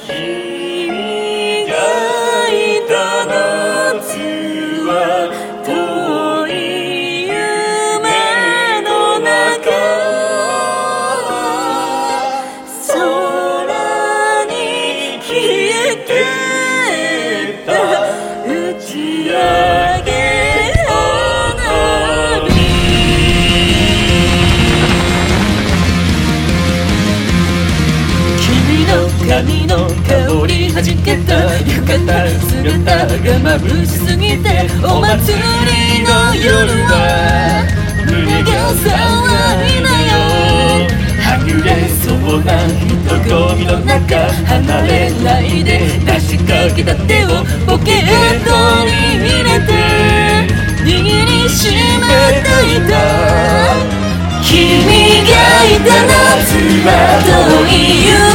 君がいた夏は遠い夢の中、空に消えてた打ち上げ花火。君の髪の香りはじけた浴衣姿が眩しすぎて、お祭りの夜は胸が騒いだよ。はぐれそうな人混みの中、離れないで出しかけた手をポケットに入れて握りしめていた。君がいた夏は遠い夢